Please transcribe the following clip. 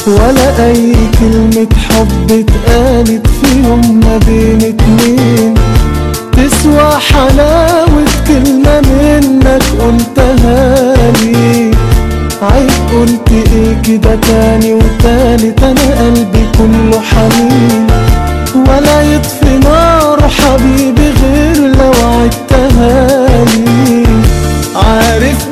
ولا اي كلمة حب اتقالت في يوم ما بين اتنين تسوى حلاوة كلمة منك قلتها لي. عيب قلت ايه كده تاني وتالت، انا قلبي كله حنين ولا يطفي نار حبيبي غير لو عدتها لي. عارف